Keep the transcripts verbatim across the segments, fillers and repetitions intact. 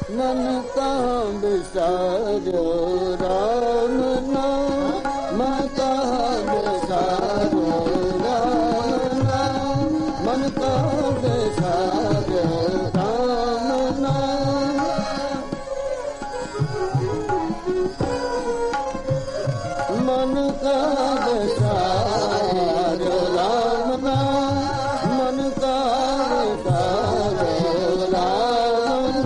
मन का विसारो राम नाम मन का विसारो राम नाम मन का विसारो राम नाम मन का विसारो राम नाम मन का विसारो राम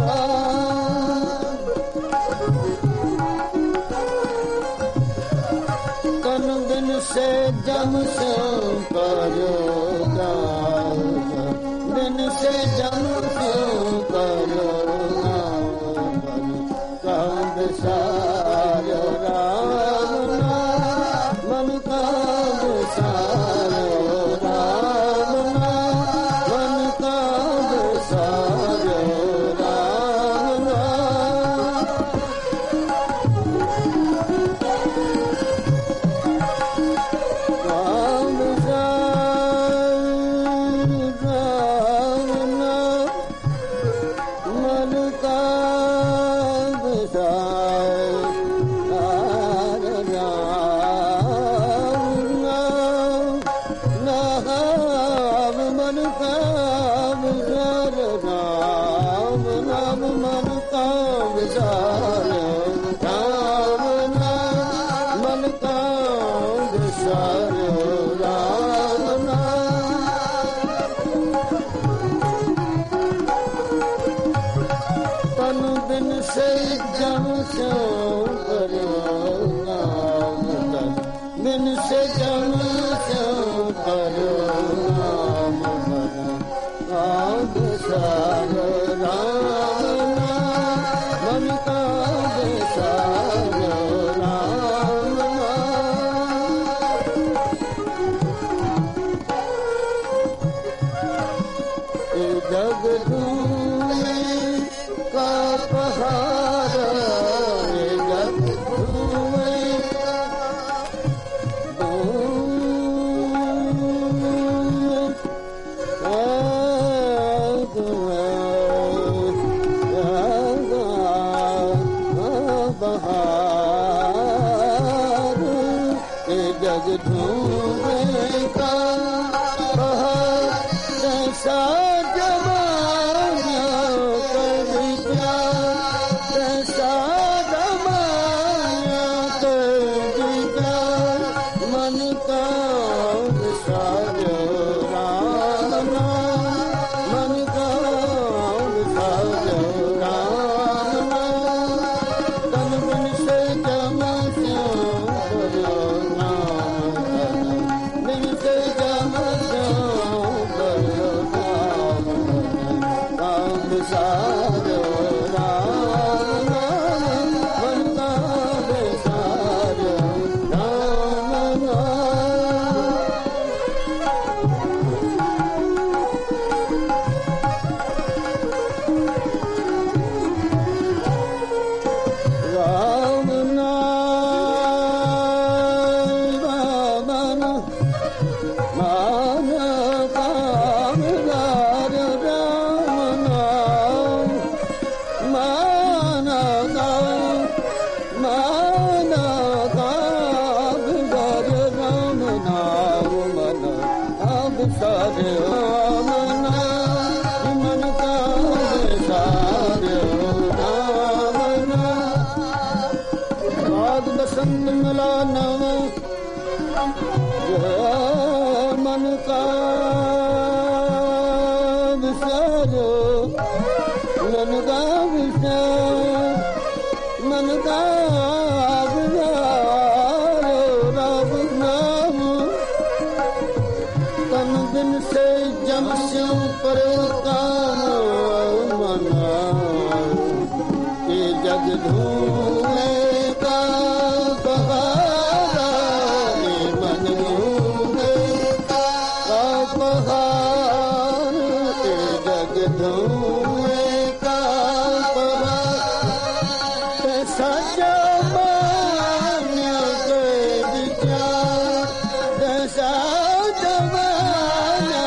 से जम से करो गाँव दिन से जम से करो गाँव सारो राम मन का सारो राम मन का सारो राम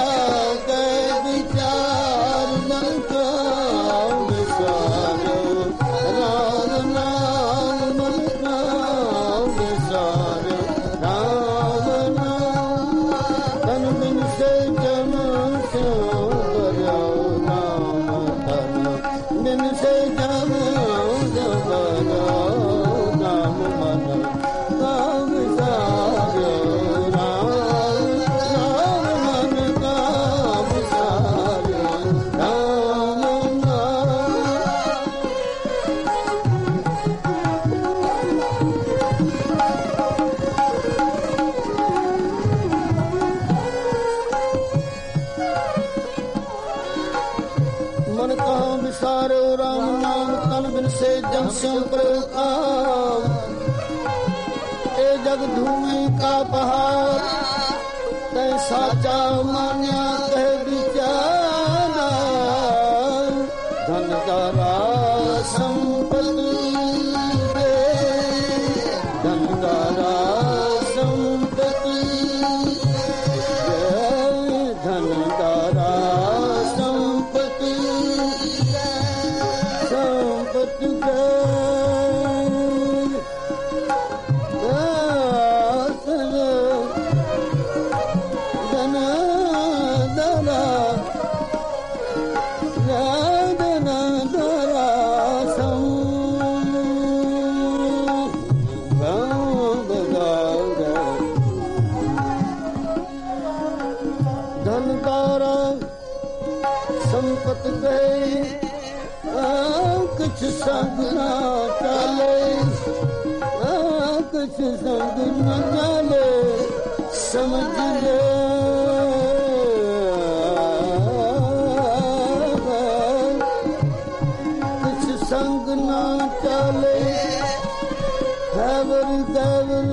Sajo से जब संप्रकाश ए जग धूमि का पहाड़ तै साचा मान्या कह विचारा धन दारा संपत्ति दे धन दारा संपत्ति धन दारा संपत्ति संपत्ति कुछ संग न चले कुछ संग न चले समझ ले कुछ संग न चले हैवर देवर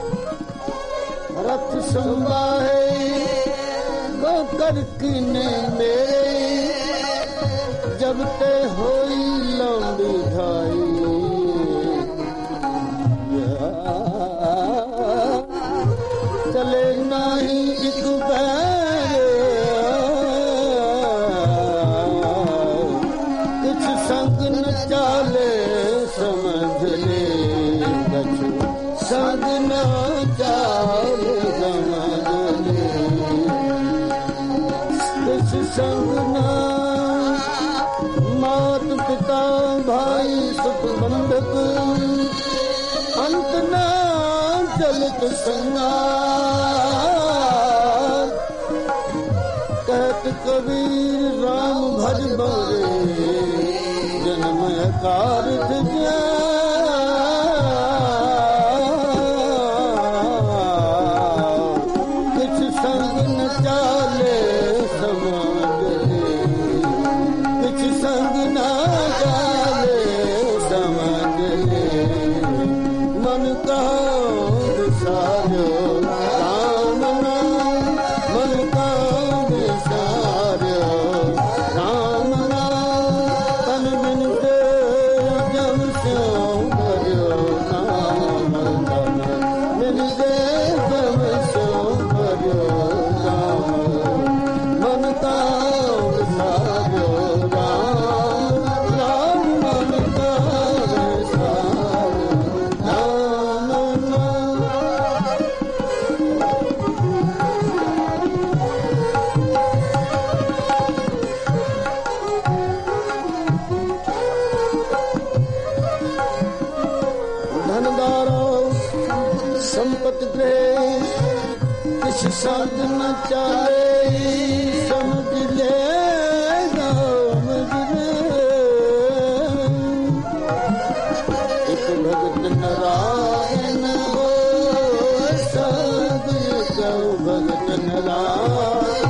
रथ संभाहे वो कर किने मेरे जब ते होई लंबी ढाई चले नहीं एक बैरे कुछ संग न चाले समझ ले बच्चों संग न चाले समझ ले कुछ संग न मात पिता भाई सुख बंधक अंत न चलत संगार कहत कबीर राम भज बरे जन्म कारत जा कुछ संग न चाले समाज कुछ संग न चाले समझ ले मन का विसारो राम नाम मन का विसारो राम नाम तन बिन दे जब स्यों भरो नाम तन बिन दे जब स्यों भरो नाम मन का विसारो संग न चाले समझ ले समझ ले एक भगत नारायण हो सब भगत नारायण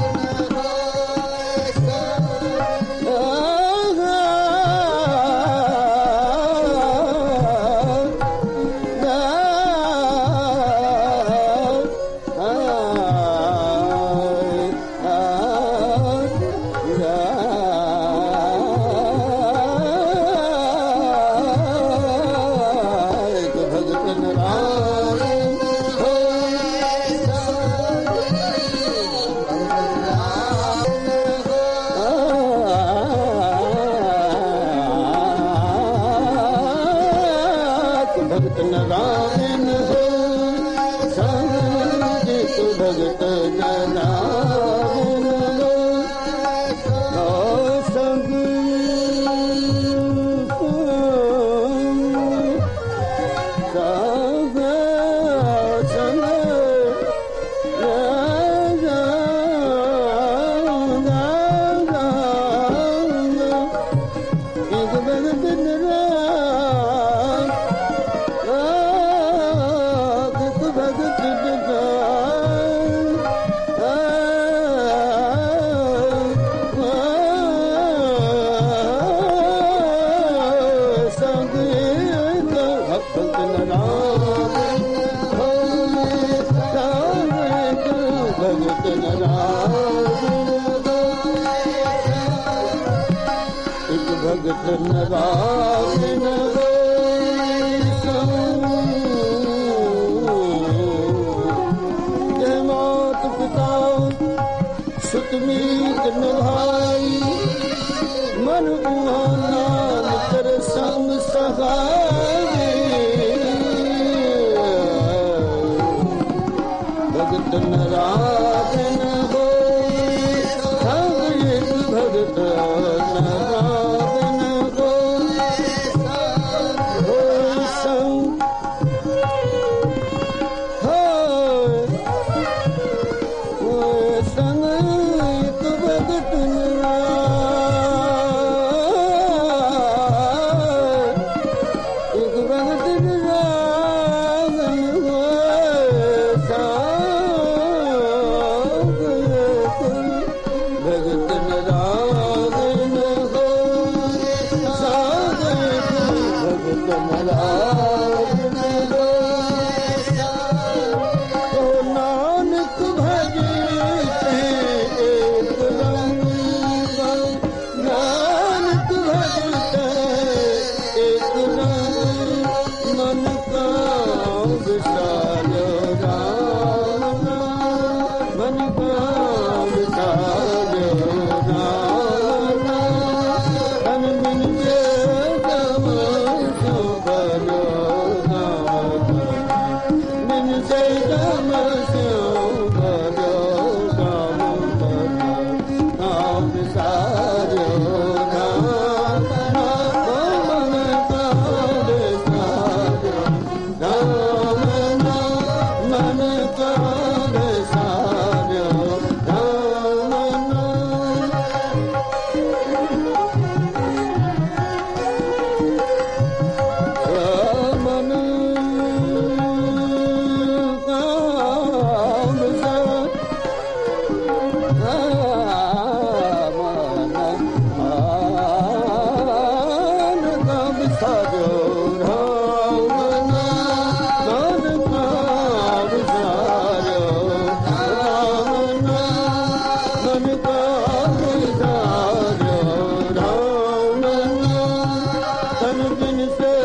भगत नारायण जय मात पिता सुत मीत निभाई मन उहान कर संग सहाय भगत नारायण हो भगत Thank you.